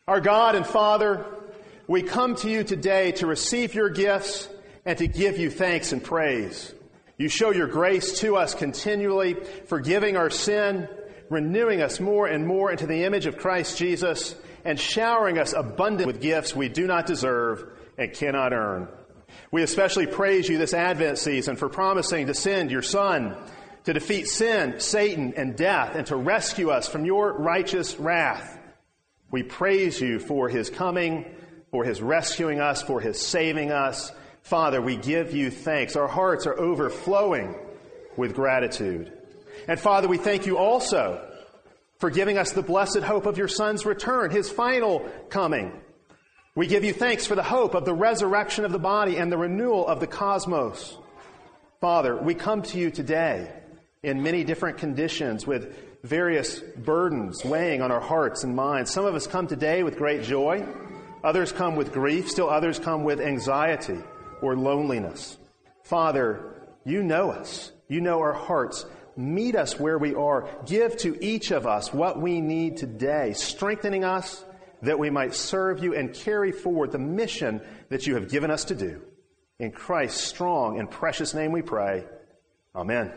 Our God and Father, we come to you today to receive your gifts and to give you thanks and praise. You show your grace to us continually, forgiving our sin, renewing us more and more into the image of Christ Jesus, and showering us abundantly with gifts we do not deserve and cannot earn. We especially praise you this Advent season for promising to send your Son to defeat sin, Satan, and death, and to rescue us from your righteous wrath. We praise you for his coming, for his rescuing us, for his saving us. Father, we give you thanks. Our hearts are overflowing with gratitude. And Father, we thank you also for giving us the blessed hope of your Son's return, his final coming. We give you thanks for the hope of the resurrection of the body and the renewal of the cosmos. Father, we come to you today in many different conditions with various burdens weighing on our hearts and minds. Some of us come today with great joy. Others come with grief. Still others come with anxiety or loneliness. Father, you know us. You know our hearts. Meet us where we are. Give to each of us what we need today, strengthening us that we might serve you and carry forward the mission that you have given us to do. In Christ's strong and precious name we pray. Amen.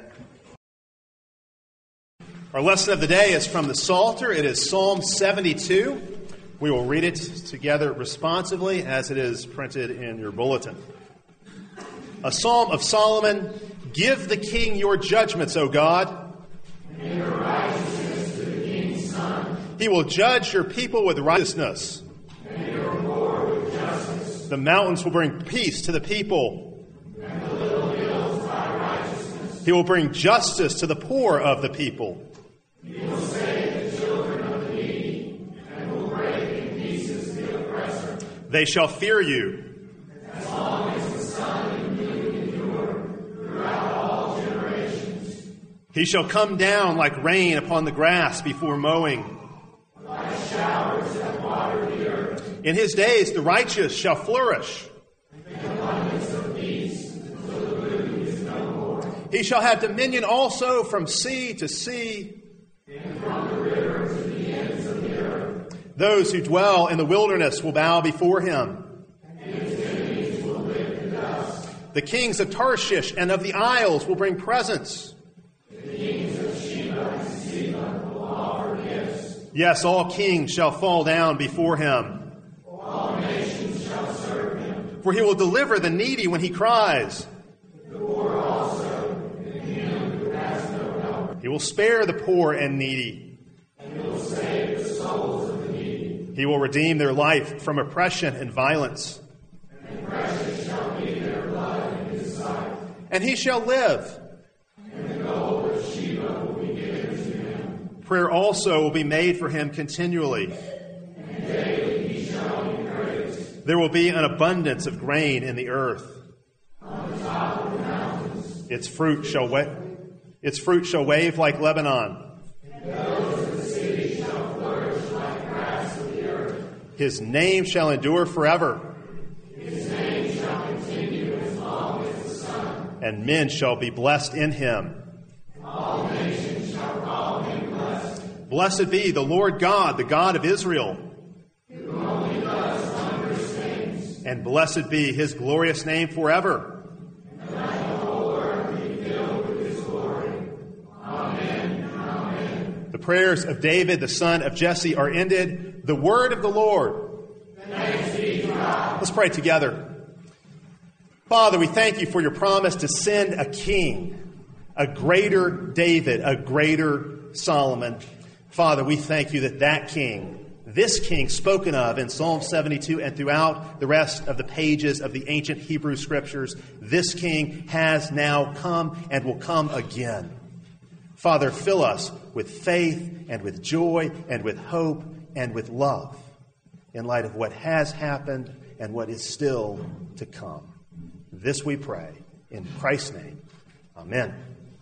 Our lesson of the day is from the Psalter. It is Psalm 72. We will read it together responsively as it is printed in your bulletin. A Psalm of Solomon. Give the king your judgments, O God. And your righteousness to the king's son. He will judge your people with righteousness. And your poor with justice. The mountains will bring peace to the people. And the little hills by righteousness. He will bring justice to the poor of the people. He will save the children of the needy, and will break in pieces the oppressor. They shall fear you. As long as the sun and moon endure, throughout all generations. He shall come down like rain upon the grass before mowing. Like showers that water the earth. In his days the righteous shall flourish. The abundance of peace, until the moon is no more. He shall have dominion also from sea to sea. And from the river to the ends of the earth. Those who dwell in the wilderness will bow before him. And his enemies will lick the dust. The kings of Tarshish and of the isles will bring presents. The kings of Sheba and Seba will offer gifts. Yes, all kings shall fall down before him. All nations shall serve him. For he will deliver the needy when he cries. The poor also, and him who has no help. He will spare the poor and needy. And he will save the souls of the needy. He will redeem their life from oppression and violence. And precious shall be their blood in his sight. And he shall live. And the gold of Sheba will be given to him. Prayer also will be made for him continually. And daily he shall be praised. There will be an abundance of grain in the earth. On the top of the mountains. Its fruit shall wave like Lebanon. And those of the city shall flourish like grass of the earth. His name shall endure forever. His name shall continue as long as the sun. And men shall be blessed in him. All nations shall call him blessed. Blessed be the Lord God, the God of Israel. Who only does wondrous things. And blessed be his glorious name forever. And let the whole earth be filled with his glory. Amen. Amen. The prayers of David, the son of Jesse, are ended. The word of the Lord. Thanks be to God. Let's pray together. Father, we thank you for your promise to send a king, a greater David, a greater Solomon. Father, we thank you that king, this king spoken of in Psalm 72 and throughout the rest of the pages of the ancient Hebrew scriptures, this king has now come and will come again. Father, fill us with faith and with joy and with hope and with love in light of what has happened and what is still to come. This we pray in Christ's name. Amen.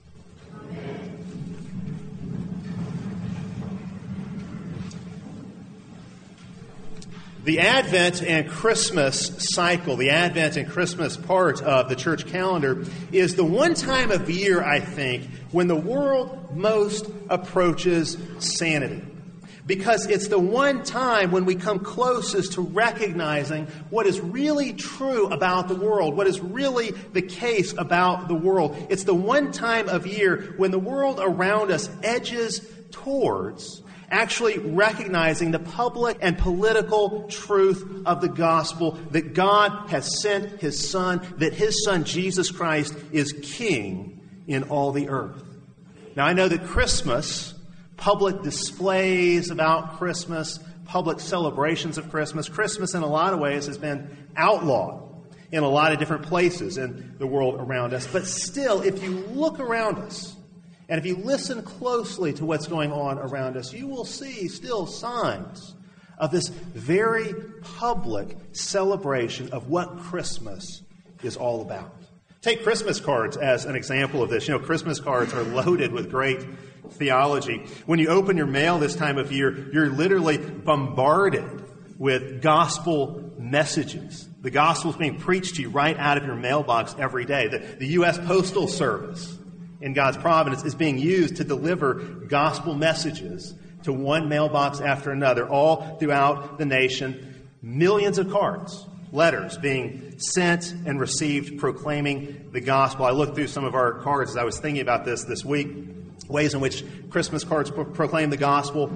The Advent and Christmas cycle, the Advent and Christmas part of the church calendar, is the one time of year, I think, when the world most approaches sanity. because it's the one time when we come closest to recognizing what is really true about the world, what is really the case about the world. It's the one time of year when the world around us edges towards actually recognizing the public and political truth of the gospel, that God has sent His Son, that His Son, Jesus Christ, is King in all the earth. Now, I know that Christmas, public displays about Christmas, public celebrations of Christmas, Christmas in a lot of ways has been outlawed in a lot of different places in the world around us. But still, if you look around us, and if you listen closely to what's going on around us, you will see still signs of this very public celebration of what Christmas is all about. Take Christmas cards as an example of this. You know, Christmas cards are loaded with great theology. When you open your mail this time of year, you're literally bombarded with gospel messages. The gospel is being preached to you right out of your mailbox every day. The U.S. Postal Service, in God's providence, is being used to deliver gospel messages to one mailbox after another, all throughout the nation. Millions of cards, letters being sent and received proclaiming the gospel. I looked through some of our cards as I was thinking about this week, ways in which Christmas cards proclaim the gospel.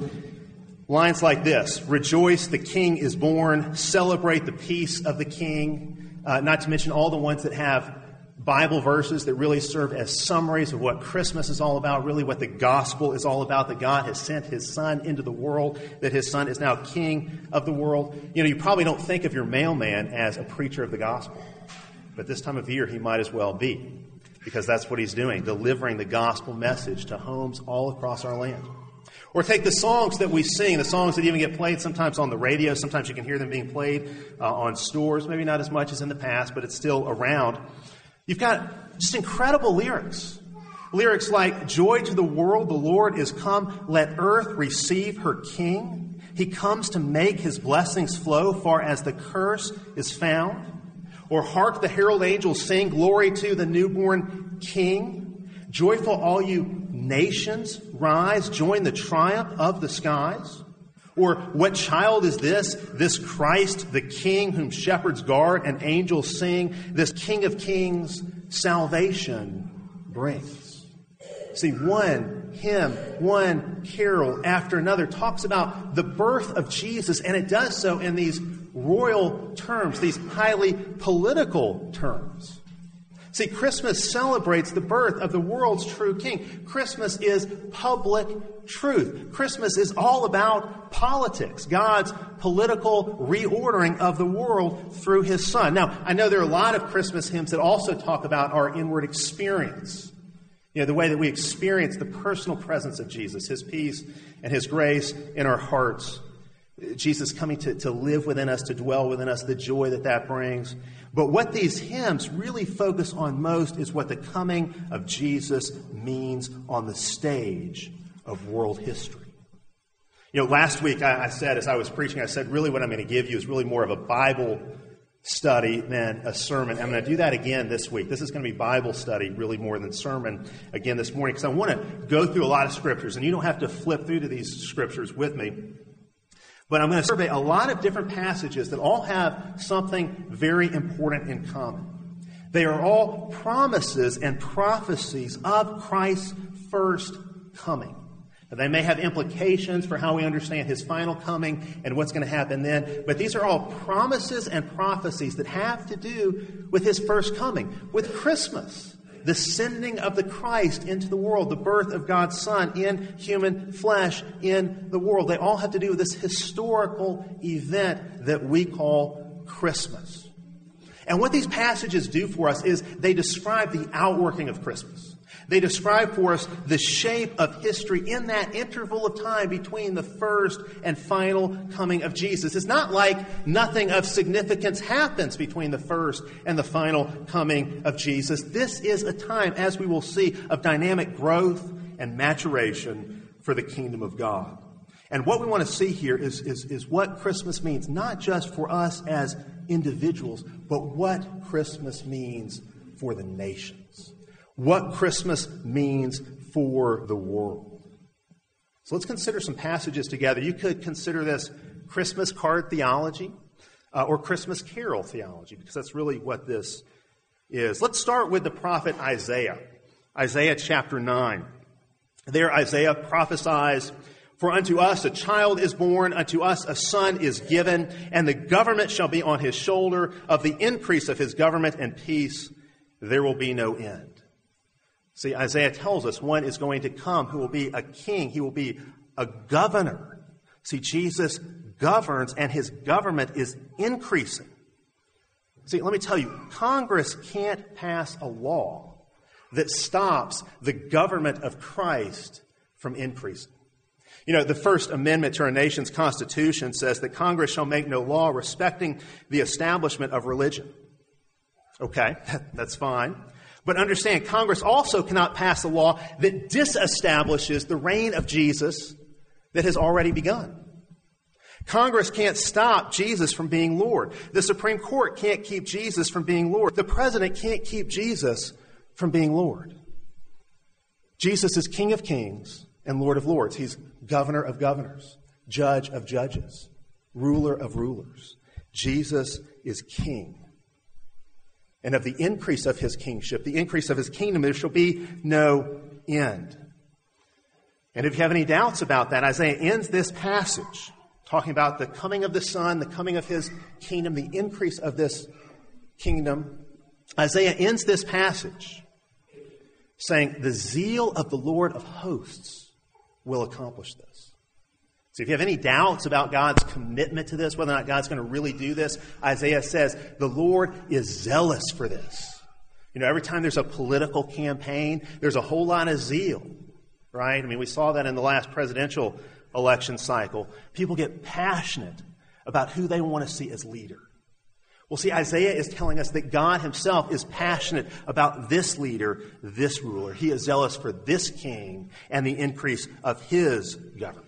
Lines like this: rejoice, the King is born, celebrate the peace of the King, not to mention all the ones that have Bible verses that really serve as summaries of what Christmas is all about, really what the gospel is all about, that God has sent His Son into the world, that His Son is now King of the world. You know, you probably don't think of your mailman as a preacher of the gospel, but this time of year he might as well be, because that's what he's doing, delivering the gospel message to homes all across our land. Or take the songs that we sing, the songs that even get played sometimes on the radio. Sometimes you can hear them being played on stores, maybe not as much as in the past, but it's still around. You've got just incredible lyrics. Lyrics like, joy to the world, the Lord is come. Let earth receive her King. He comes to make His blessings flow far as the curse is found. Or hark the herald angels sing, glory to the newborn King. Joyful all you nations, rise, join the triumph of the skies. Or what child is this? This Christ, the King, whom shepherds guard and angels sing. This King of kings, salvation brings. See, one hymn, one carol after another talks about the birth of Jesus, and it does so in these royal terms, these highly political terms. See, Christmas celebrates the birth of the world's true King. Christmas is public truth. Christmas is all about politics, God's political reordering of the world through His Son. Now, I know there are a lot of Christmas hymns that also talk about our inward experience. You know, the way that we experience the personal presence of Jesus, His peace and His grace in our hearts. Jesus coming to live within us, to dwell within us, the joy that brings. But what these hymns really focus on most is what the coming of Jesus means on the stage of world history. You know, last week I said, as I was preaching, I said, really what I'm going to give you is really more of a Bible study than a sermon. I'm going to do that again this week. This is going to be Bible study really more than sermon again this morning, because I want to go through a lot of scriptures, and you don't have to flip through to these scriptures with me. But I'm going to survey a lot of different passages that all have something very important in common. They are all promises and prophecies of Christ's first coming. Now, they may have implications for how we understand His final coming and what's going to happen then, but these are all promises and prophecies that have to do with His first coming, with Christmas, the sending of the Christ into the world, the birth of God's Son in human flesh in the world. They all have to do with this historical event that we call Christmas. And what these passages do for us is they describe the outworking of Christmas. They describe for us the shape of history in that interval of time between the first and final coming of Jesus. It's not like nothing of significance happens between the first and the final coming of Jesus. This is a time, as we will see, of dynamic growth and maturation for the kingdom of God. And what we want to see here is what Christmas means, not just for us as individuals, but what Christmas means for the nations. What Christmas means for the world. So let's consider some passages together. You could consider this Christmas card theology or Christmas carol theology, because that's really what this is. Let's start with the prophet Isaiah. Isaiah chapter 9. There Isaiah prophesies, "For unto us a child is born, unto us a son is given, and the government shall be on his shoulder. Of the increase of his government and peace there will be no end." See, Isaiah tells us one is going to come who will be a king. He will be a governor. See, Jesus governs, and his government is increasing. See, let me tell you, Congress can't pass a law that stops the government of Christ from increasing. You know, the First Amendment to our nation's Constitution says that Congress shall make no law respecting the establishment of religion. Okay, that's fine. But understand, Congress also cannot pass a law that disestablishes the reign of Jesus that has already begun. Congress can't stop Jesus from being Lord. The Supreme Court can't keep Jesus from being Lord. The President can't keep Jesus from being Lord. Jesus is King of Kings and Lord of Lords. He's Governor of governors, Judge of judges, Ruler of rulers. Jesus is King. And of the increase of his kingship, the increase of his kingdom, there shall be no end. And if you have any doubts about that, Isaiah ends this passage talking about the coming of the Son, the coming of his kingdom, the increase of this kingdom. Isaiah ends this passage saying, "The zeal of the Lord of hosts will accomplish this." So if you have any doubts about God's commitment to this, whether or not God's going to really do this, Isaiah says, the Lord is zealous for this. You know, every time there's a political campaign, there's a whole lot of zeal, right? I mean, we saw that in the last presidential election cycle. People get passionate about who they want to see as leader. Well, see, Isaiah is telling us that God himself is passionate about this leader, this ruler. He is zealous for this king and the increase of his government.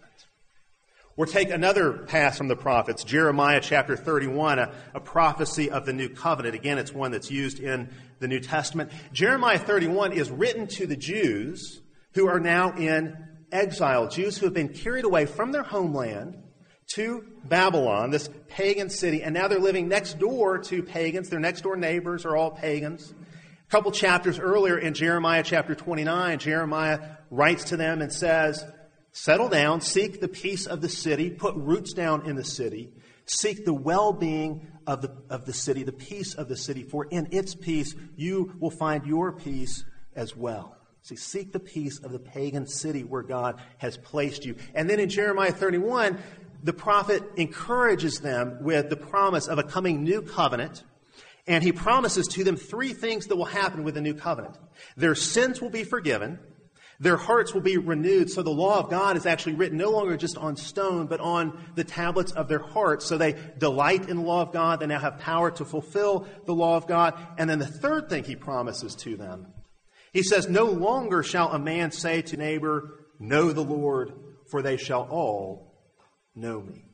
Or take another pass from the prophets, Jeremiah chapter 31, a prophecy of the new covenant. Again, it's one that's used in the New Testament. Jeremiah 31 is written to the Jews who are now in exile, Jews who have been carried away from their homeland to Babylon, this pagan city, and now they're living next door to pagans. Their next door neighbors are all pagans. A couple chapters earlier in Jeremiah chapter 29, Jeremiah writes to them and says, "Settle down, seek the peace of the city, put roots down in the city, seek the well-being of the city, the peace of the city, for in its peace you will find your peace as well." See, seek the peace of the pagan city where God has placed you. And then in Jeremiah 31, the prophet encourages them with the promise of a coming new covenant. And he promises to them three things that will happen with the new covenant. Their sins will be forgiven. Their hearts will be renewed. So the law of God is actually written no longer just on stone, but on the tablets of their hearts. So they delight in the law of God. They now have power to fulfill the law of God. And then the third thing he promises to them, he says, "No longer shall a man say to neighbor, 'Know the Lord,' for they shall all know me."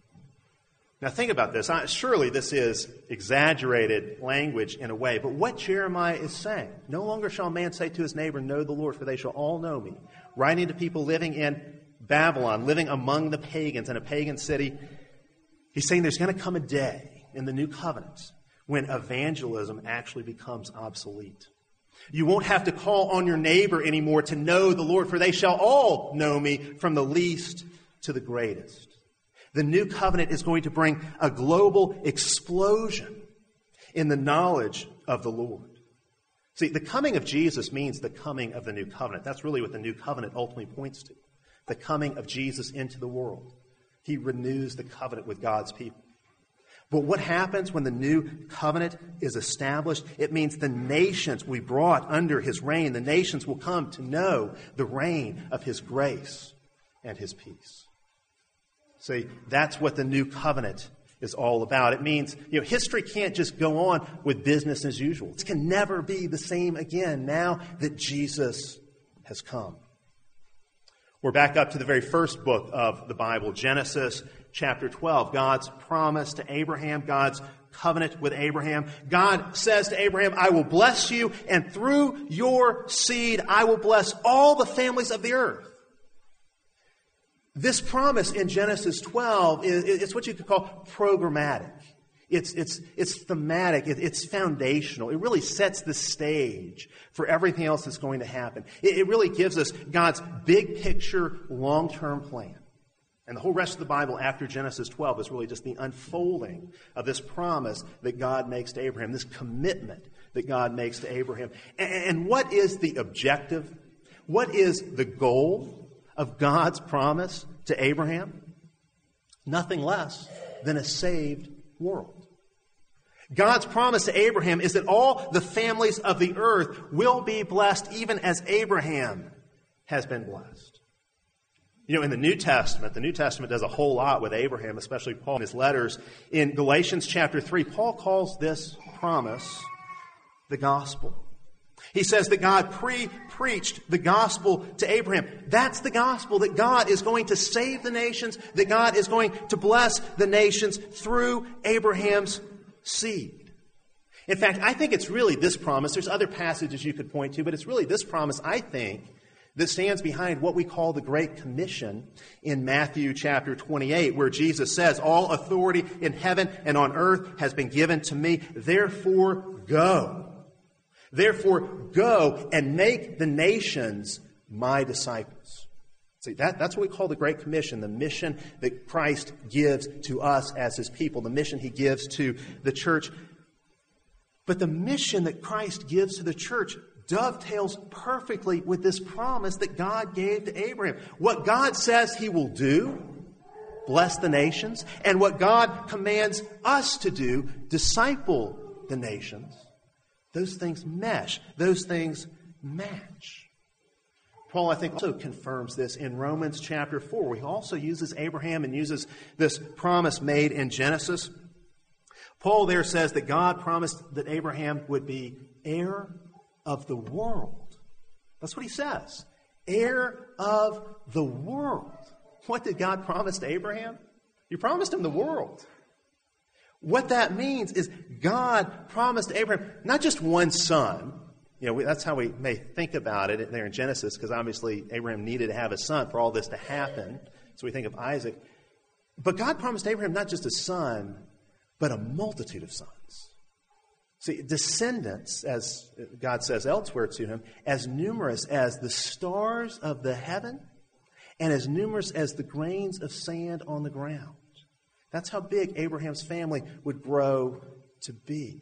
Now think about this. Surely this is exaggerated language in a way, but what Jeremiah is saying, no longer shall a man say to his neighbor, "Know the Lord, for they shall all know me." Writing to people living in Babylon, living among the pagans in a pagan city, he's saying there's going to come a day in the new covenant when evangelism actually becomes obsolete. You won't have to call on your neighbor anymore to know the Lord, for they shall all know me, from the least to the greatest. The new covenant is going to bring a global explosion in the knowledge of the Lord. See, the coming of Jesus means the coming of the new covenant. That's really what the new covenant ultimately points to. The coming of Jesus into the world. He renews the covenant with God's people. But what happens when the new covenant is established? It means the nations will be brought under his reign. The nations will come to know the reign of his grace and his peace. See, that's what the new covenant is all about. It means, history can't just go on with business as usual. It can never be the same again now that Jesus has come. We're back up to the very first book of the Bible, Genesis chapter 12. God's promise to Abraham, God's covenant with Abraham. God says to Abraham, "I will bless you, and through your seed I will bless all the families of the earth." This promise in Genesis 12 is what you could call programmatic. It's thematic. It's foundational. It really sets the stage for everything else that's going to happen. It really gives us God's big picture, long-term plan. And the whole rest of the Bible after Genesis 12 is really just the unfolding of this promise that God makes to Abraham, this commitment that God makes to Abraham. And what is the objective? What is the goal of God's promise to Abraham? Nothing less than a saved world. God's promise to Abraham is that all the families of the earth will be blessed even as Abraham has been blessed. You know, in the New Testament does a whole lot with Abraham, especially Paul in his letters. In Galatians chapter 3, Paul calls this promise the gospel. He says that God preached the gospel to Abraham. That's the gospel, that God is going to save the nations, that God is going to bless the nations through Abraham's seed. In fact, I think it's really this promise. There's other passages you could point to, but it's really this promise, I think, that stands behind what we call the Great Commission in Matthew chapter 28, where Jesus says, "All authority in heaven and on earth has been given to me. Therefore, go. Therefore, go and make the nations my disciples." See, that's what we call the Great Commission, the mission that Christ gives to us as his people, the mission he gives to the church. But the mission that Christ gives to the church dovetails perfectly with this promise that God gave to Abraham. What God says he will do, bless the nations, and what God commands us to do, disciple the nations, those things mesh, those things match. Paul, I think, also confirms this in Romans chapter 4, where he also uses Abraham and uses this promise made in Genesis. Paul there says that God promised that Abraham would be heir of the world. That's what he says. Heir of the world. What did God promise to Abraham? He promised him the world. What that means is God promised Abraham not just one son. You know, that's how we may think about it there in Genesis, because obviously Abraham needed to have a son for all this to happen. So we think of Isaac. But God promised Abraham not just a son, but a multitude of sons. See, descendants, as God says elsewhere to him, as numerous as the stars of the heaven and as numerous as the grains of sand on the ground. That's how big Abraham's family would grow to be.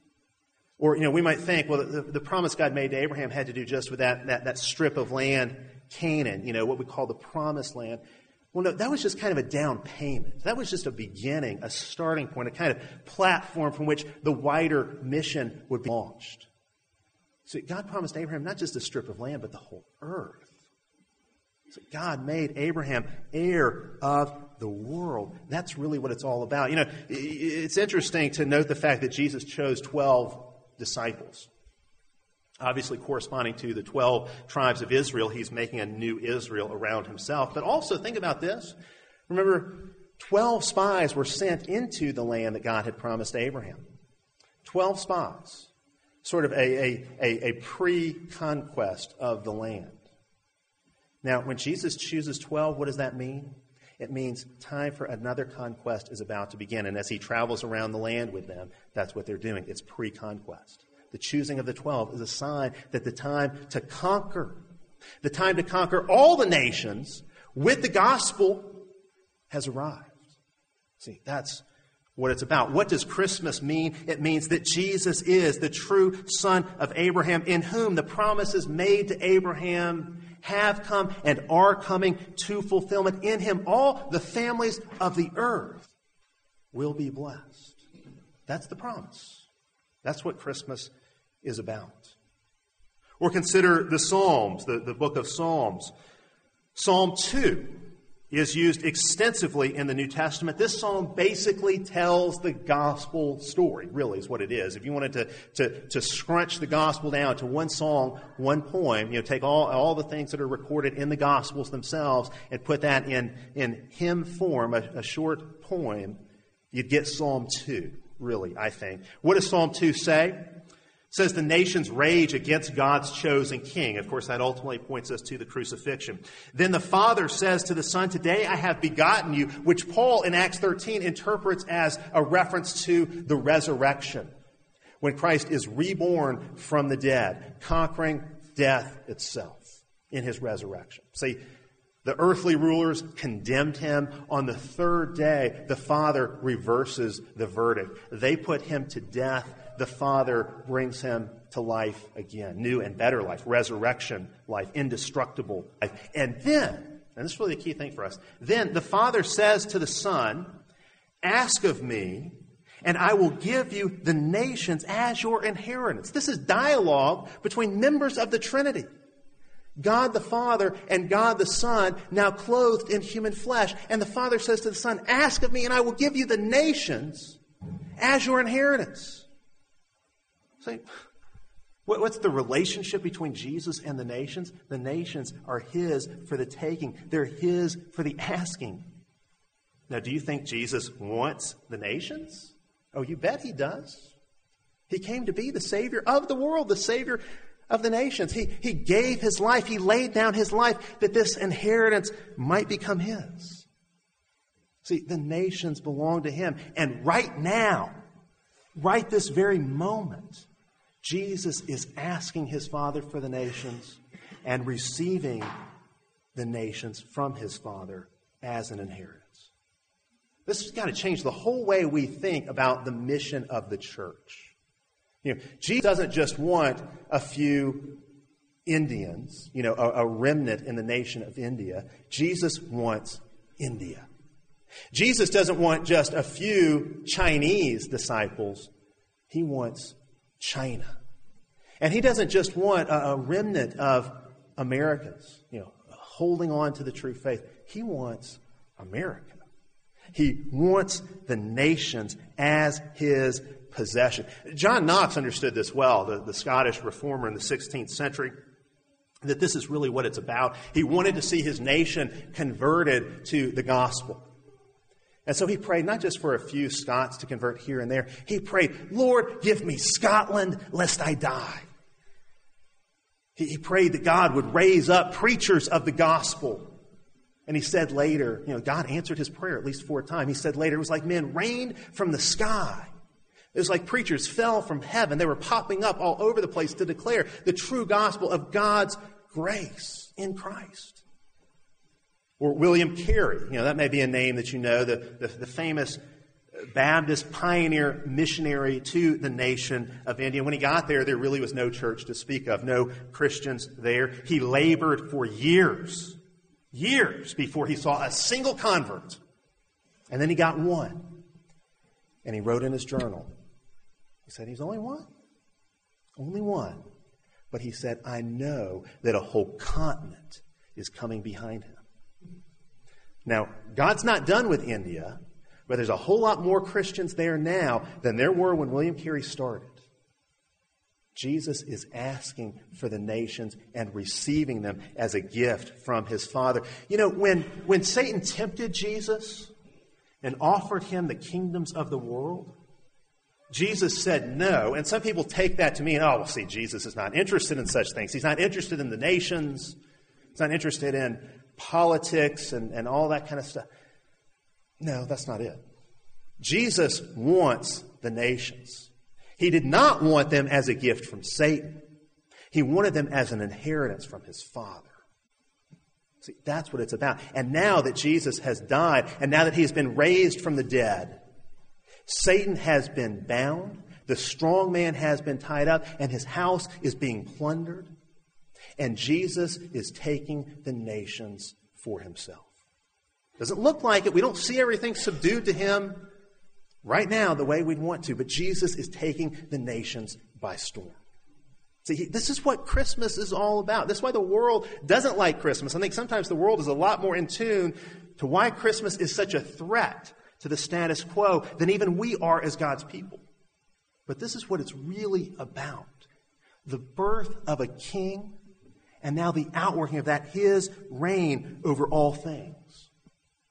Or, you know, we might think, well, the promise God made to Abraham had to do just with that strip of land, Canaan, you know, what we call the promised land. Well, no, that was just kind of a down payment. That was just a beginning, a starting point, a kind of platform from which the wider mission would be launched. So God promised Abraham not just a strip of land, but the whole earth. So God made Abraham heir of the world. That's really what it's all about. You know, it's interesting to note the fact that Jesus chose 12 disciples. Obviously corresponding to the 12 tribes of Israel, he's making a new Israel around himself. But also think about this. Remember, 12 spies were sent into the land that God had promised Abraham. 12 spies. Sort of a pre-conquest of the land. Now, when Jesus chooses 12, what does that mean? It means time for another conquest is about to begin. And as he travels around the land with them, that's what they're doing. It's pre-conquest. The choosing of the 12 is a sign that the time to conquer all the nations with the gospel has arrived. See, that's what it's about. What does Christmas mean? It means that Jesus is the true son of Abraham, in whom the promises made to Abraham have come and are coming to fulfillment. In him, all the families of the earth will be blessed. That's the promise. That's what Christmas is about. Or consider the Psalms, the book of Psalms. Psalm 2 is used extensively in the New Testament. This psalm basically tells the gospel story, really is what it is. If you wanted to scrunch the gospel down to one song, one poem, you know, take all the things that are recorded in the gospels themselves and put that in hymn form, a short poem, you'd get Psalm 2, really, I think. What does Psalm 2 say? It says the nations rage against God's chosen king. Of course, that ultimately points us to the crucifixion. Then the Father says to the Son, today I have begotten you, which Paul in Acts 13 interprets as a reference to the resurrection, when Christ is reborn from the dead, conquering death itself in his resurrection. See, the earthly rulers condemned him. On the third day, the Father reverses the verdict. They put him to death. The Father brings him to life again, new and better life, resurrection life, indestructible life. And then, and this is really the key thing for us, then the Father says to the Son, ask of me, and I will give you the nations as your inheritance. This is dialogue between members of the Trinity. God the Father and God the Son, now clothed in human flesh. And the Father says to the Son, ask of me, and I will give you the nations as your inheritance. So, what's the relationship between Jesus and the nations? The nations are his for the taking. They're his for the asking. Now, do you think Jesus wants the nations? Oh, you bet he does. He came to be the Savior of the world, the Savior of the nations. He gave his life. He laid down his life that this inheritance might become his. See, the nations belong to him. And right now, right this very moment, Jesus is asking his Father for the nations and receiving the nations from his Father as an inheritance. This has got to change the whole way we think about the mission of the church. You know, Jesus doesn't just want a few Indians, a remnant in the nation of India. Jesus wants India. Jesus doesn't want just a few Chinese disciples. He wants China. And he doesn't just want a remnant of Americans, holding on to the true faith. He wants America. He wants the nations as his possession. John Knox understood this well, the Scottish reformer in the 16th century, that this is really what it's about. He wanted to see his nation converted to the gospel. And so he prayed not just for a few Scots to convert here and there. He prayed, Lord, give me Scotland lest I die. He prayed that God would raise up preachers of the gospel. And he said later, God answered his prayer at least 4 times. He said later, it was like men rained from the sky. It was like preachers fell from heaven. They were popping up all over the place to declare the true gospel of God's grace in Christ. Or William Carey, that may be a name that you know, the famous Baptist pioneer missionary to the nation of India. When he got there really was no church to speak of, no Christians there. He labored for years before he saw a single convert. And then he got one. And he wrote in his journal, he said, he's only one. Only one. But he said, I know that a whole continent is coming behind him. Now, God's not done with India, but there's a whole lot more Christians there now than there were when William Carey started. Jesus is asking for the nations and receiving them as a gift from his Father. When Satan tempted Jesus and offered him the kingdoms of the world, Jesus said no. And some people take that to mean, Jesus is not interested in such things. He's not interested in the nations. He's not interested in politics and all that kind of stuff. No, that's not it. Jesus wants the nations. He did not want them as a gift from Satan. He wanted them as an inheritance from his Father. See, that's what it's about. And now that Jesus has died, and now that he has been raised from the dead, Satan has been bound, the strong man has been tied up, and his house is being plundered. And Jesus is taking the nations for himself. Doesn't look like it. We don't see everything subdued to him right now the way we'd want to. But Jesus is taking the nations by storm. See, this is what Christmas is all about. That's why the world doesn't like Christmas. I think sometimes the world is a lot more in tune to why Christmas is such a threat to the status quo than even we are as God's people. But this is what it's really about. The birth of a king, and now the outworking of that, his reign over all things.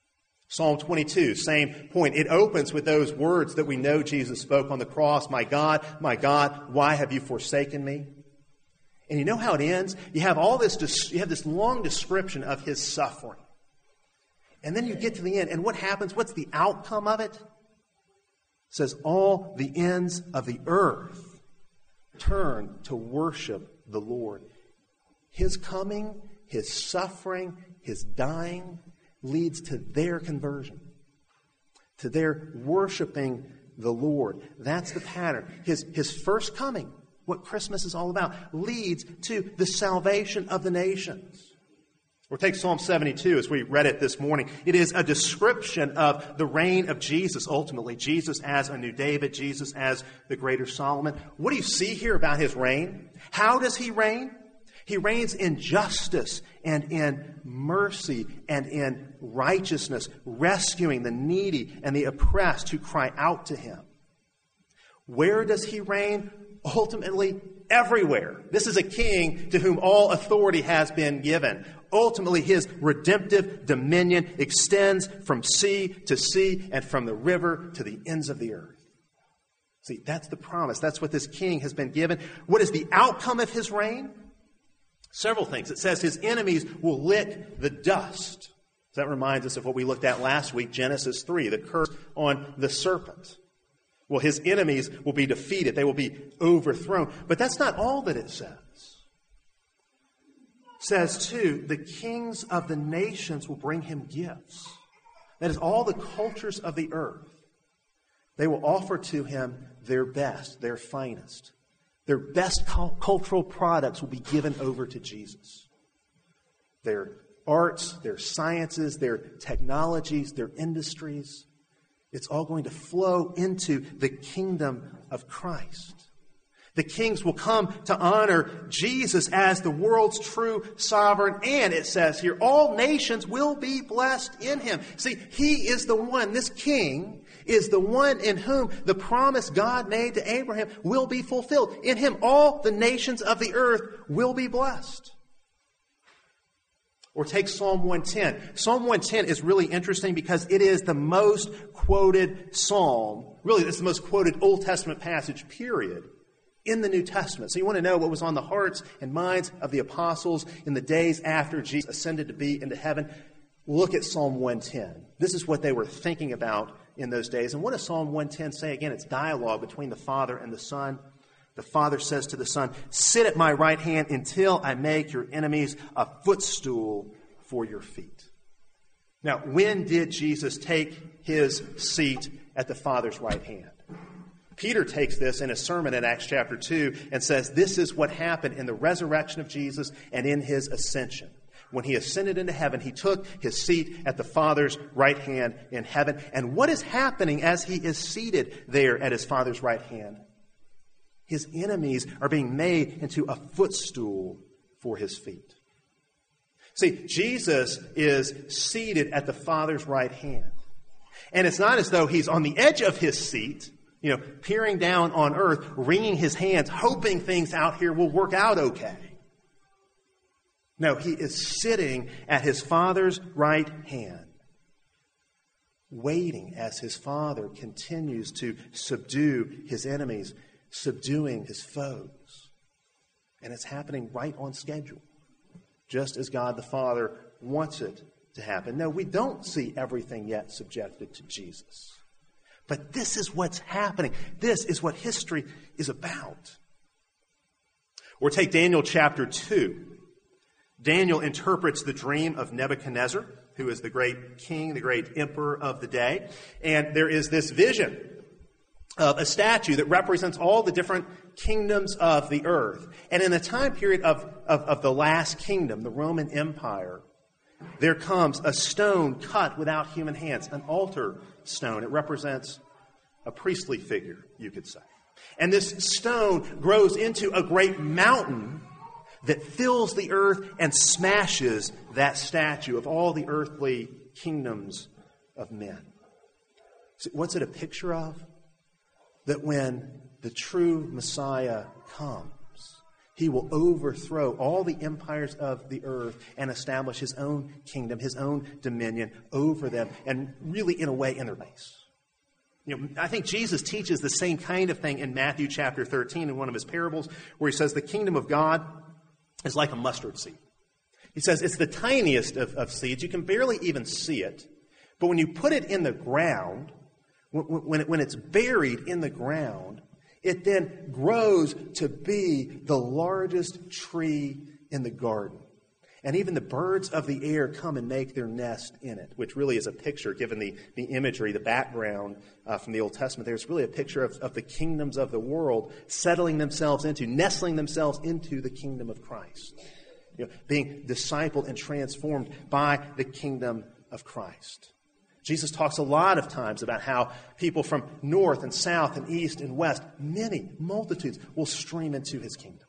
Psalm 22, same point. It opens with those words that we know Jesus spoke on the cross, my God, why have you forsaken me? And you know how it ends? You have this long description of his suffering. And then you get to the end, and what happens? What's the outcome of it? It says, all the ends of the earth turn to worship the Lord. His coming, his suffering, his dying leads to their conversion, to their worshiping the Lord. That's the pattern. His first coming, what Christmas is all about, leads to the salvation of the nations. Or take Psalm 72 as we read it this morning. It is a description of the reign of Jesus ultimately. Jesus as a new David, Jesus as the greater Solomon. What do you see here about his reign? How does he reign? He reigns in justice and in mercy and in righteousness, rescuing the needy and the oppressed who cry out to him. Where does he reign? Ultimately, everywhere. This is a king to whom all authority has been given. Ultimately, his redemptive dominion extends from sea to sea and from the river to the ends of the earth. See, that's the promise. That's what this king has been given. What is the outcome of his reign? Several things. It says his enemies will lick the dust. That reminds us of what we looked at last week, Genesis 3, the curse on the serpent. Well, his enemies will be defeated. They will be overthrown. But that's not all that it says. It says, too, the kings of the nations will bring him gifts. That is, all the cultures of the earth. They will offer to him their best, their finest. Their best cultural products will be given over to Jesus. Their arts, their sciences, their technologies, their industries. It's all going to flow into the kingdom of Christ. The kings will come to honor Jesus as the world's true sovereign. And it says here, all nations will be blessed in him. See, he is the one, this king is the one in whom the promise God made to Abraham will be fulfilled. In him, all the nations of the earth will be blessed. Or take Psalm 110. Psalm 110 is really interesting because it is the most quoted psalm. Really, it's the most quoted Old Testament passage, period, in the New Testament. So you want to know what was on the hearts and minds of the apostles in the days after Jesus ascended to be into heaven. Look at Psalm 110. This is what they were thinking about in those days. And what does Psalm 110 say? Again, it's dialogue between the Father and the Son. The Father says to the Son, sit at my right hand until I make your enemies a footstool for your feet. Now, when did Jesus take his seat at the Father's right hand? Peter takes this in a sermon in Acts chapter 2 and says this is what happened in the resurrection of Jesus and in his ascension. When he ascended into heaven, he took his seat at the Father's right hand in heaven. And what is happening as he is seated there at his Father's right hand? His enemies are being made into a footstool for his feet. See, Jesus is seated at the Father's right hand. And it's not as though he's on the edge of his seat, peering down on earth, wringing his hands, hoping things out here will work out okay. No, he is sitting at his Father's right hand, waiting as his Father continues to subdue his enemies, subduing his foes. And it's happening right on schedule, just as God the Father wants it to happen. No, we don't see everything yet subjected to Jesus. But this is what's happening. This is what history is about. Or take Daniel chapter 2. Daniel interprets the dream of Nebuchadnezzar, who is the great king, the great emperor of the day. And there is this vision of a statue that represents all the different kingdoms of the earth. And in the time period of the last kingdom, the Roman Empire, there comes a stone cut without human hands, an altar stone. It represents a priestly figure, you could say. And this stone grows into a great mountain that fills the earth and smashes that statue of all the earthly kingdoms of men. So what's it a picture of? That when the true Messiah comes, He will overthrow all the empires of the earth and establish his own kingdom, his own dominion over them, and really, in a way, in their base. I think Jesus teaches the same kind of thing in Matthew chapter 13 in one of his parables, where he says the kingdom of God is like a mustard seed. He says it's the tiniest of seeds. You can barely even see it. But when you put it in the ground, when it's buried in the ground, it then grows to be the largest tree in the garden. And even the birds of the air come and make their nest in it, which really is a picture, given the imagery, the background from the Old Testament. There's really a picture of the kingdoms of the world settling themselves into, nestling themselves into the kingdom of Christ. Being discipled and transformed by the kingdom of Christ. Jesus talks a lot of times about how people from north and south and east and west, many multitudes, will stream into his kingdom.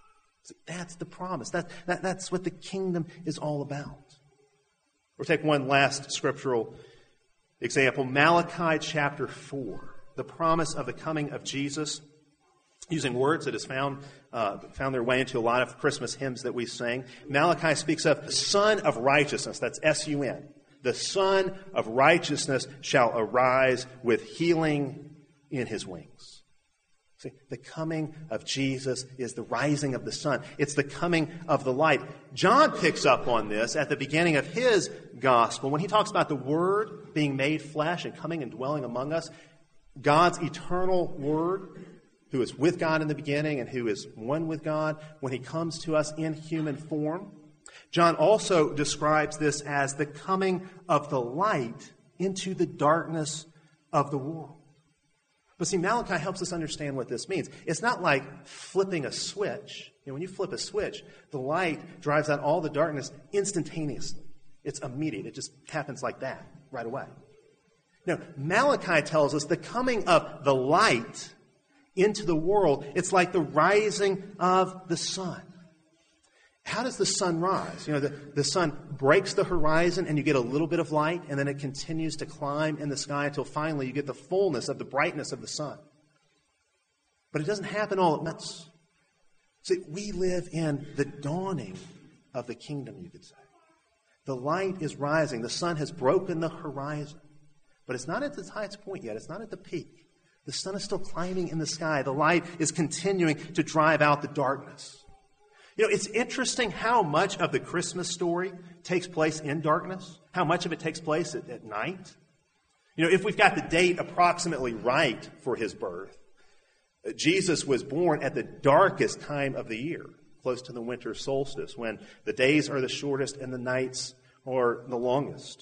That's the promise. That's what the kingdom is all about. We'll take one last scriptural example. Malachi chapter 4. The promise of the coming of Jesus, using words that has found their way into a lot of Christmas hymns that we sing. Malachi speaks of the Son of Righteousness. That's S-U-N. The Son of Righteousness shall arise with healing in his wings. See, the coming of Jesus is the rising of the sun. It's the coming of the light. John picks up on this at the beginning of his gospel when he talks about the Word being made flesh and coming and dwelling among us. God's eternal Word, who is with God in the beginning and who is one with God, when he comes to us in human form. John also describes this as the coming of the light into the darkness of the world. But see, Malachi helps us understand what this means. It's not like flipping a switch. When you flip a switch, the light drives out all the darkness instantaneously. It's immediate. It just happens like that, right away. No, Malachi tells us the coming of the light into the world, it's like the rising of the sun. How does the sun rise? The sun breaks the horizon and you get a little bit of light, and then it continues to climb in the sky until finally you get the fullness of the brightness of the sun. But it doesn't happen all at once. See, we live in the dawning of the kingdom, you could say. The light is rising. The sun has broken the horizon. But it's not at its highest point yet. It's not at the peak. The sun is still climbing in the sky. The light is continuing to drive out the darkness. It's interesting how much of the Christmas story takes place in darkness, how much of it takes place at night. If we've got the date approximately right for his birth, Jesus was born at the darkest time of the year, close to the winter solstice, when the days are the shortest and the nights are the longest.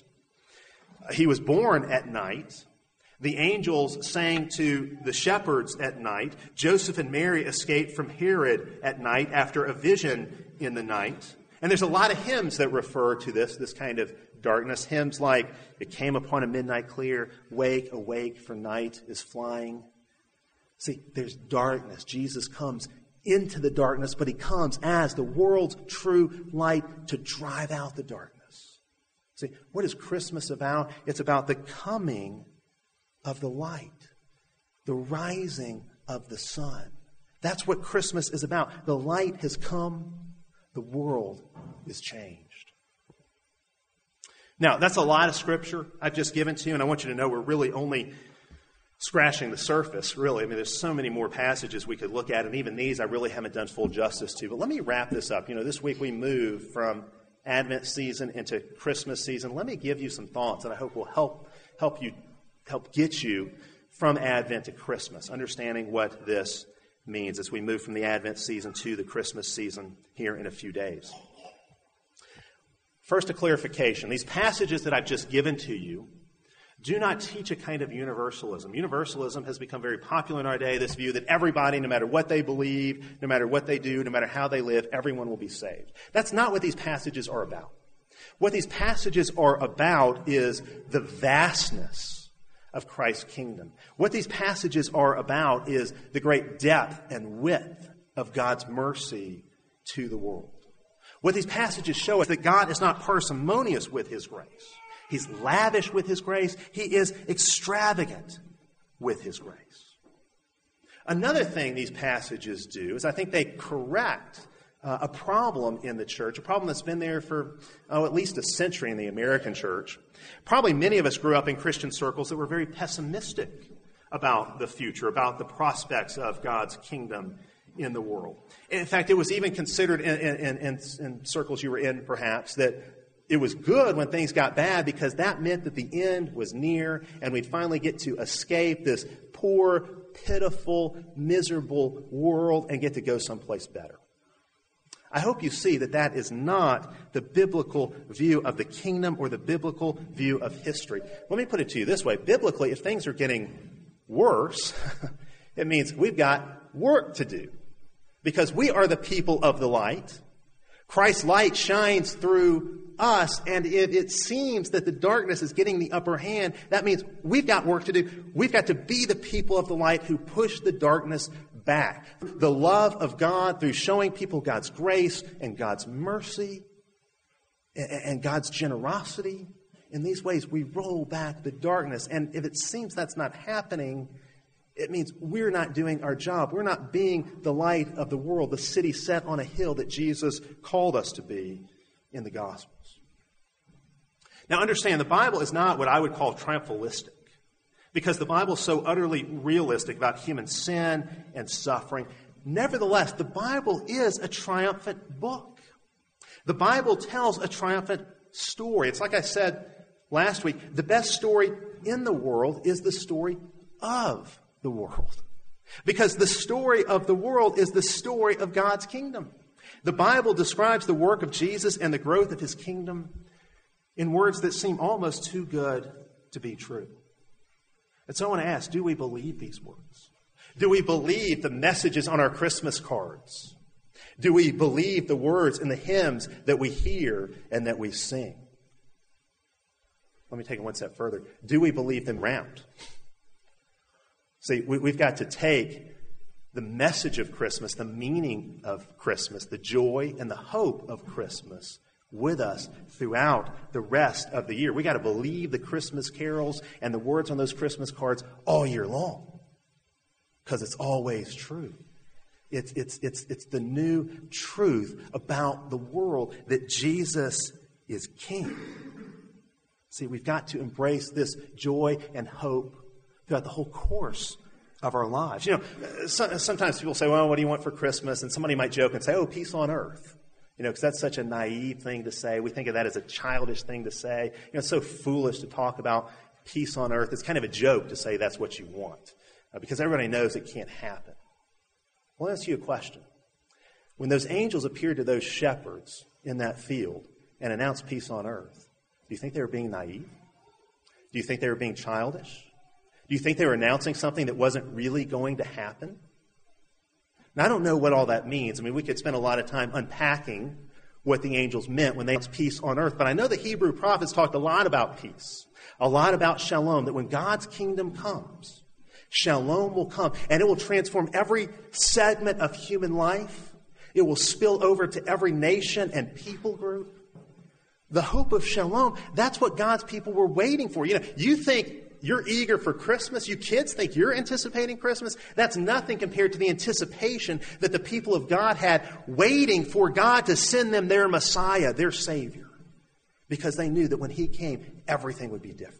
He was born at night. The angels sang to the shepherds at night. Joseph and Mary escaped from Herod at night after a vision in the night. And there's a lot of hymns that refer to this kind of darkness. Hymns like, "It came upon a midnight clear, wake, awake, for night is flying." See, there's darkness. Jesus comes into the darkness, but he comes as the world's true light to drive out the darkness. See, what is Christmas about? It's about the coming of the light, the rising of the sun. That's what Christmas is about. The light has come. The world is changed. Now, that's a lot of scripture I've just given to you, and I want you to know we're really only scratching the surface, really. There's so many more passages we could look at, and even these I really haven't done full justice to. But let me wrap this up. This week we move from Advent season into Christmas season. Let me give you some thoughts that I hope will help get you from Advent to Christmas, understanding what this means as we move from the Advent season to the Christmas season here in a few days. First, a clarification. These passages that I've just given to you do not teach a kind of universalism. Universalism has become very popular in our day, this view that everybody, no matter what they believe, no matter what they do, no matter how they live, everyone will be saved. That's not what these passages are about. What these passages are about is the vastness of Christ's kingdom. What these passages are about is the great depth and width of God's mercy to the world. What these passages show us that God is not parsimonious with his grace. He's lavish with his grace. He is extravagant with his grace. Another thing these passages do is I think they correct a problem in the church, a problem that's been there for, at least a century in the American church. Probably many of us grew up in Christian circles that were very pessimistic about the future, about the prospects of God's kingdom in the world. In fact, it was even considered in circles you were in, perhaps, that it was good when things got bad because that meant that the end was near and we'd finally get to escape this poor, pitiful, miserable world and get to go someplace better. I hope you see that that is not the biblical view of the kingdom or the biblical view of history. Let me put it to you this way. Biblically, if things are getting worse, it means we've got work to do because we are the people of the light. Christ's light shines through us, and if it seems that the darkness is getting the upper hand, that means we've got work to do. We've got to be the people of the light who push the darkness back. The love of God through showing people God's grace and God's mercy and God's generosity. In these ways, we roll back the darkness. And if it seems that's not happening, it means we're not doing our job. We're not being the light of the world, the city set on a hill that Jesus called us to be in the Gospels. Now understand, the Bible is not what I would call triumphalistic, because the Bible is so utterly realistic about human sin and suffering. Nevertheless, the Bible is a triumphant book. The Bible tells a triumphant story. It's like I said last week, the best story in the world is the story of the world. Because the story of the world is the story of God's kingdom. The Bible describes the work of Jesus and the growth of his kingdom in words that seem almost too good to be true. And so I want to ask, do we believe these words? Do we believe the messages on our Christmas cards? Do we believe the words in the hymns that we hear and that we sing? Let me take it one step further. Do we believe them round? See, we've got to take the message of Christmas, the meaning of Christmas, the joy and the hope of Christmas with us throughout the rest of the year. We got to believe the Christmas carols and the words on those Christmas cards all year long, because it's always true. It's the new truth about the world that Jesus is King. See, we've got to embrace this joy and hope throughout the whole course of our lives. You know, sometimes people say, well, what do you want for Christmas? And somebody might joke and say, oh, peace on earth. You know, because that's such a naive thing to say. We think of that as a childish thing to say. You know, it's so foolish to talk about peace on earth. It's kind of a joke to say that's what you want, because everybody knows it can't happen. Well, let me ask you a question. When those angels appeared to those shepherds in that field and announced peace on earth, do you think they were being naive? Do you think they were being childish? Do you think they were announcing something that wasn't really going to happen? Now, I don't know what all that means. I mean, we could spend a lot of time unpacking what the angels meant when they announced peace on earth. But I know the Hebrew prophets talked a lot about peace, a lot about shalom, that when God's kingdom comes, shalom will come, and it will transform every segment of human life. It will spill over to every nation and people group. The hope of shalom, that's what God's people were waiting for. You know, you think you're eager for Christmas. You kids think you're anticipating Christmas. That's nothing compared to the anticipation that the people of God had, waiting for God to send them their Messiah, their Savior, because they knew that when he came, everything would be different.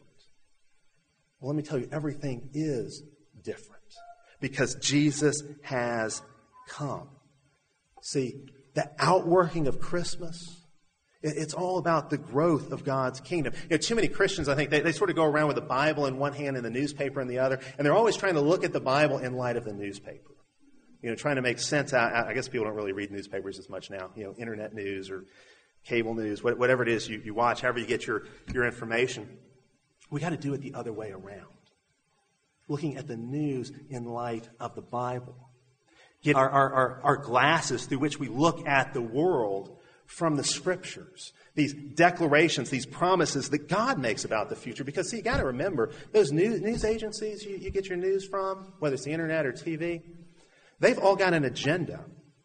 Well, let me tell you, everything is different because Jesus has come. See, the outworking of Christmas, it's all about the growth of God's kingdom. You know, too many Christians, I think, they sort of go around with the Bible in one hand and the newspaper in the other, and they're always trying to look at the Bible in light of the newspaper. You know, trying to make sense out. I guess people don't really read newspapers as much now. You know, internet news or cable news, whatever it is you watch, however you get your information. We got to do it the other way around. Looking at the news in light of the Bible. Get our glasses through which we look at the world from the Scriptures, these declarations, these promises that God makes about the future. Because, see, you got to remember, those news agencies you get your news from, whether it's the internet or TV, they've all got an agenda.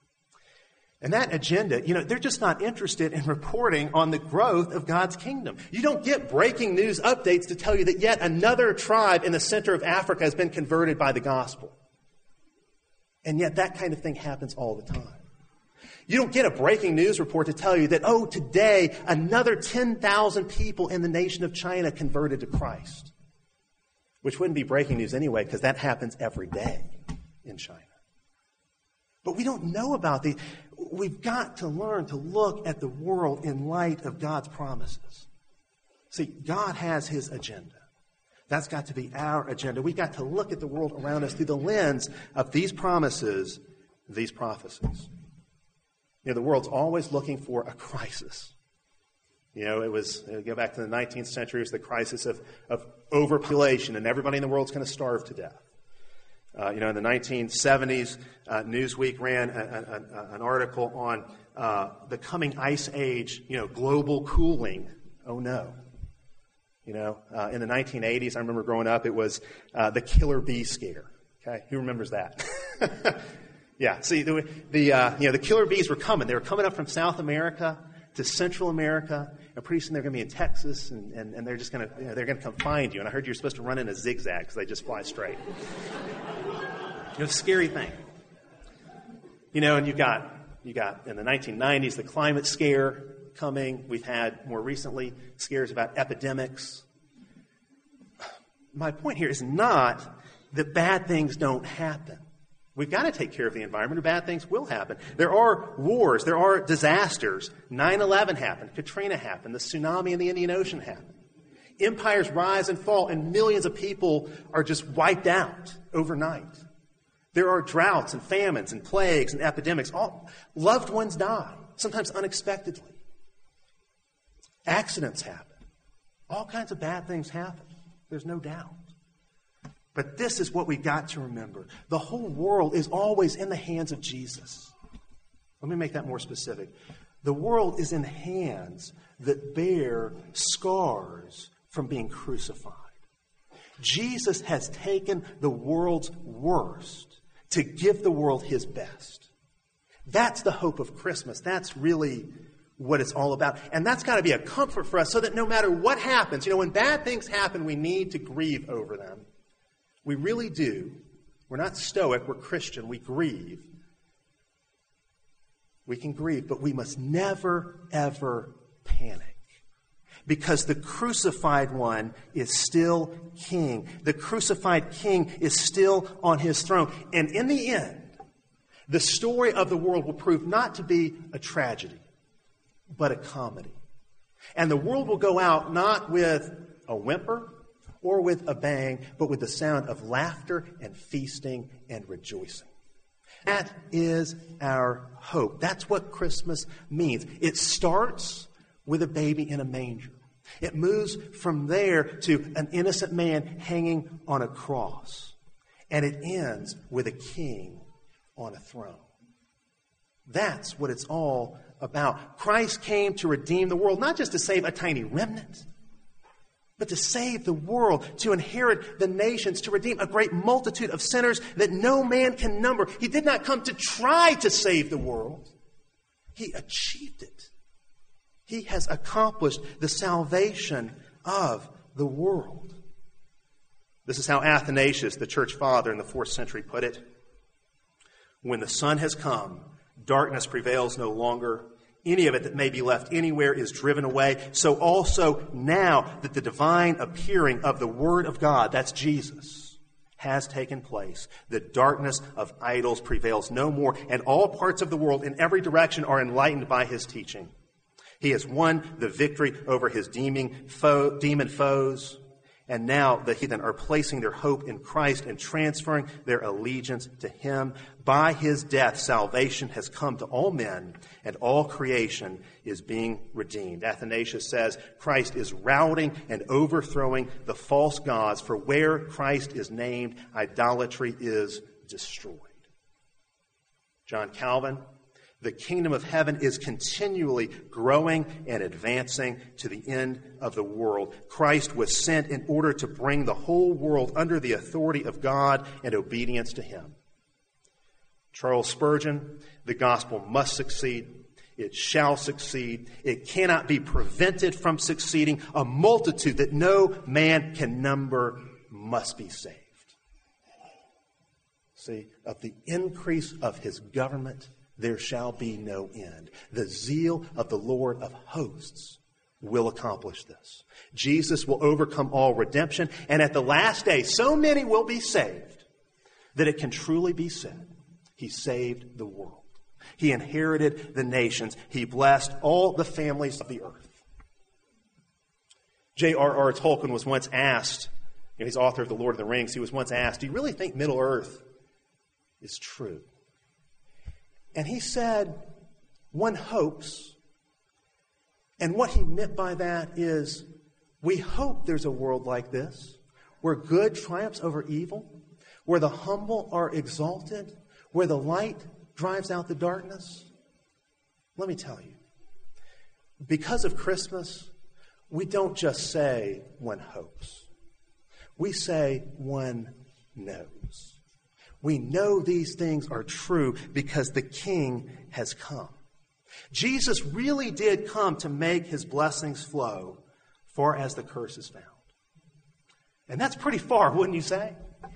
And that agenda, you know, they're just not interested in reporting on the growth of God's kingdom. You don't get breaking news updates to tell you that yet another tribe in the center of Africa has been converted by the gospel. And yet that kind of thing happens all the time. You don't get a breaking news report to tell you that, oh, today another 10,000 people in the nation of China converted to Christ. Which wouldn't be breaking news anyway, because that happens every day in China. But we don't know about these. We've got to learn to look at the world in light of God's promises. See, God has his agenda. That's got to be our agenda. We've got to look at the world around us through the lens of these promises, these prophecies. You know, the world's always looking for a crisis. You know, go back to the 19th century, it was the crisis of overpopulation, and everybody in the world's going to starve to death. In the 1970s, Newsweek ran an article on the coming ice age, global cooling. Oh, no. In the 1980s, I remember growing up, it was the killer bee scare. Okay, who remembers that? Yeah, see, the killer bees were coming. They were coming up from South America to Central America, and pretty soon they're going to be in Texas, and they're just going to they're going to come find you. And I heard you're supposed to run in a zigzag because they just fly straight. Scary thing. And you got in the 1990s the climate scare coming. We've had more recently scares about epidemics. My point here is not that bad things don't happen. We've got to take care of the environment, or bad things will happen. There are wars. There are disasters. 9/11 happened. Katrina happened. The tsunami in the Indian Ocean happened. Empires rise and fall, and millions of people are just wiped out overnight. There are droughts and famines and plagues and epidemics. Loved ones die, sometimes unexpectedly. Accidents happen. All kinds of bad things happen. There's no doubt. But this is what we've got to remember. The whole world is always in the hands of Jesus. Let me make that more specific. The world is in hands that bear scars from being crucified. Jesus has taken the world's worst to give the world his best. That's the hope of Christmas. That's really what it's all about. And that's got to be a comfort for us so that no matter what happens, when bad things happen, we need to grieve over them. We really do. We're not stoic, we're Christian, we grieve. We can grieve, but we must never, ever panic. Because the crucified one is still king. The crucified king is still on his throne. And in the end, the story of the world will prove not to be a tragedy, but a comedy. And the world will go out not with a whimper or with a bang, but with the sound of laughter and feasting and rejoicing. That is our hope. That's what Christmas means. It starts with a baby in a manger. It moves from there to an innocent man hanging on a cross. And it ends with a king on a throne. That's what it's all about. Christ came to redeem the world, not just to save a tiny remnant, but to save the world, to inherit the nations, to redeem a great multitude of sinners that no man can number. He did not come to try to save the world. He achieved it. He has accomplished the salvation of the world. This is how Athanasius, the church father in the 4th century, put it. When the sun has come, darkness prevails no longer. Any of it that may be left anywhere is driven away. So also now that the divine appearing of the Word of God, that's Jesus, has taken place, the darkness of idols prevails no more, and all parts of the world in every direction are enlightened by his teaching. He has won the victory over his demon foes, and now the heathen are placing their hope in Christ and transferring their allegiance to him. By his death, salvation has come to all men, and all creation is being redeemed. Athanasius says Christ is routing and overthrowing the false gods, for where Christ is named, idolatry is destroyed. John Calvin, the kingdom of heaven is continually growing and advancing to the end of the world. Christ was sent in order to bring the whole world under the authority of God and obedience to him. Charles Spurgeon, the gospel must succeed. It shall succeed. It cannot be prevented from succeeding. A multitude that no man can number must be saved. See, of the increase of his government, there shall be no end. The zeal of the Lord of hosts will accomplish this. Jesus will overcome all redemption, and at the last day, so many will be saved that it can truly be said, he saved the world. He inherited the nations. He blessed all the families of the earth. J.R.R. Tolkien was once asked, he's author of The Lord of the Rings, he was once asked, do you really think Middle-earth is true? And he said, one hopes. And what he meant by that is, we hope there's a world like this, where good triumphs over evil, where the humble are exalted, where the light drives out the darkness. Let me tell you, because of Christmas, we don't just say one hopes. We say one knows. We know these things are true because the King has come. Jesus really did come to make his blessings flow far as the curse is found. And that's pretty far, wouldn't you say?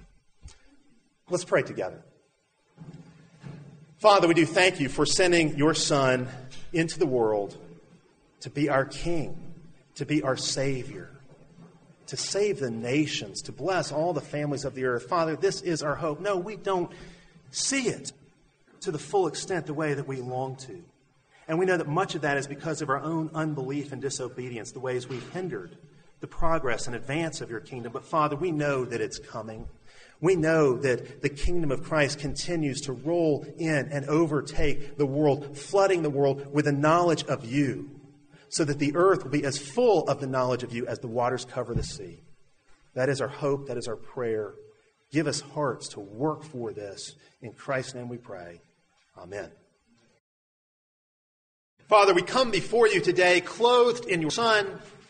Let's pray together. Father, we do thank you for sending your Son into the world to be our King, to be our Savior, to save the nations, to bless all the families of the earth. Father, this is our hope. No, we don't see it to the full extent the way that we long to. And we know that much of that is because of our own unbelief and disobedience, the ways we've hindered the progress and advance of your kingdom. But Father, we know that it's coming. We know that the kingdom of Christ continues to roll in and overtake the world, flooding the world with the knowledge of you, so that the earth will be as full of the knowledge of you as the waters cover the sea. That is our hope. That is our prayer. Give us hearts to work for this. In Christ's name we pray. Amen. Father, we come before you today clothed in your Son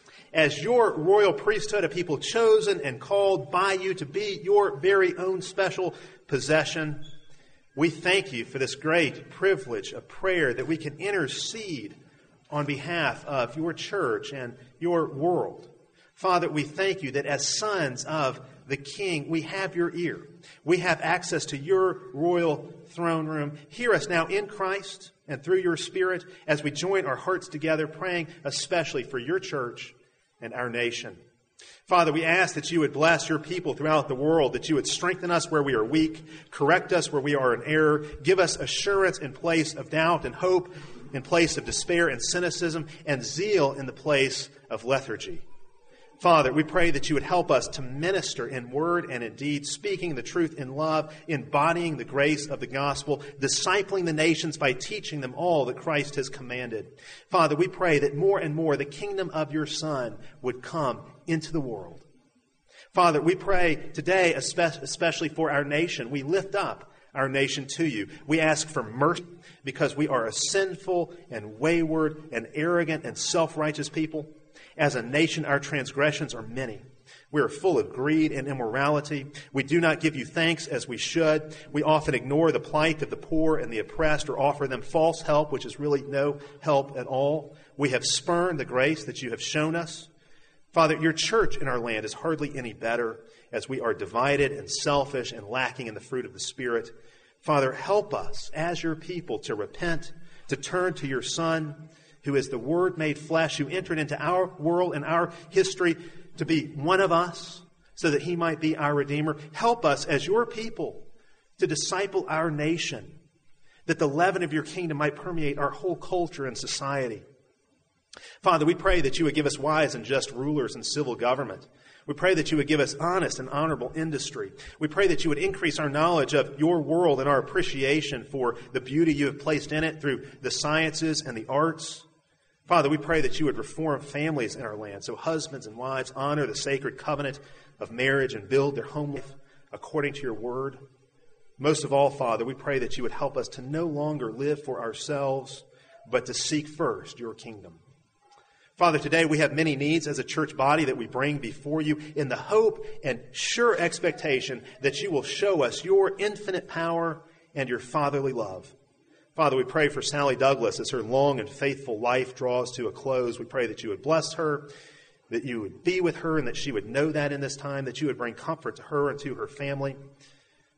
as your royal priesthood, a people chosen and called by you to be your very own special possession. We thank you for this great privilege of prayer that we can intercede on behalf of your church and your world. Father, we thank you that as sons of the King, we have your ear. We have access to your royal throne room. Hear us now in Christ and through your Spirit as we join our hearts together, praying especially for your church and our nation. Father, we ask that you would bless your people throughout the world, that you would strengthen us where we are weak, correct us where we are in error, give us assurance in place of doubt and hope, in place of despair and cynicism, and zeal in the place of lethargy. Father, we pray that you would help us to minister in word and in deed, speaking the truth in love, embodying the grace of the gospel, discipling the nations by teaching them all that Christ has commanded. Father, we pray that more and more the kingdom of your Son would come into the world. Father, we pray today especially for our nation. We lift up our nation to you. We ask for mercy because we are a sinful and wayward and arrogant and self-righteous people. As a nation, our transgressions are many. We are full of greed and immorality. We do not give you thanks as we should. We often ignore the plight of the poor and the oppressed or offer them false help, which is really no help at all. We have spurned the grace that you have shown us. Father, your church in our land is hardly any better as we are divided and selfish and lacking in the fruit of the Spirit. Father, help us as your people to repent, to turn to your Son, who is the Word made flesh, who entered into our world and our history to be one of us so that he might be our Redeemer. Help us as your people to disciple our nation, that the leaven of your kingdom might permeate our whole culture and society. Father, we pray that you would give us wise and just rulers and civil government. We pray that you would give us honest and honorable industry. We pray that you would increase our knowledge of your world and our appreciation for the beauty you have placed in it through the sciences and the arts. Father, we pray that you would reform families in our land so husbands and wives honor the sacred covenant of marriage and build their home life according to your word. Most of all, Father, we pray that you would help us to no longer live for ourselves, but to seek first your kingdom. Father, today we have many needs as a church body that we bring before you in the hope and sure expectation that you will show us your infinite power and your fatherly love. Father, we pray for Sally Douglas as her long and faithful life draws to a close. We pray that you would bless her, that you would be with her, and that she would know that in this time, that you would bring comfort to her and to her family.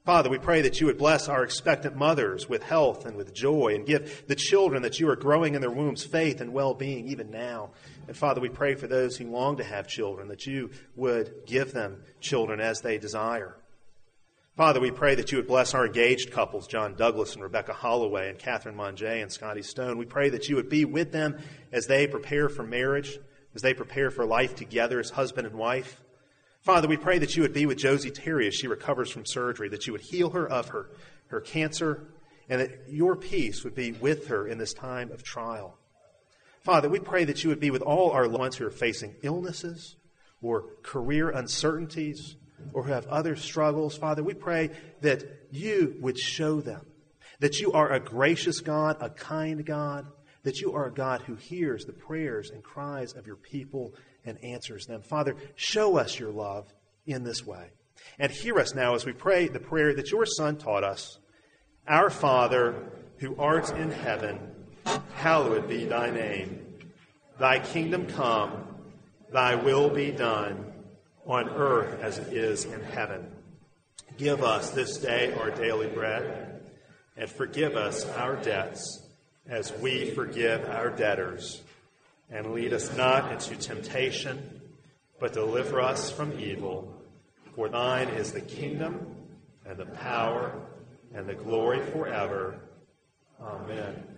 Father, we pray that you would bless our expectant mothers with health and with joy, and give the children that you are growing in their wombs faith and well-being even now. And Father, we pray for those who long to have children, that you would give them children as they desire. Father, we pray that you would bless our engaged couples, John Douglas and Rebecca Holloway and Catherine Monjay and Scotty Stone. We pray that you would be with them as they prepare for marriage, as they prepare for life together as husband and wife. Father, we pray that you would be with Josie Terry as she recovers from surgery, that you would heal her of her cancer, and that your peace would be with her in this time of trial. Father, we pray that you would be with all our loved ones who are facing illnesses or career uncertainties or who have other struggles. Father, we pray that you would show them that you are a gracious God, a kind God, that you are a God who hears the prayers and cries of your people and answers them. Father, show us your love in this way. And hear us now as we pray the prayer that your Son taught us. Our Father, who art in heaven, hallowed be thy name. Thy kingdom come, thy will be done, on earth as it is in heaven. Give us this day our daily bread, and forgive us our debts, as we forgive our debtors. And lead us not into temptation, but deliver us from evil. For thine is the kingdom, and the power, and the glory forever. Amen.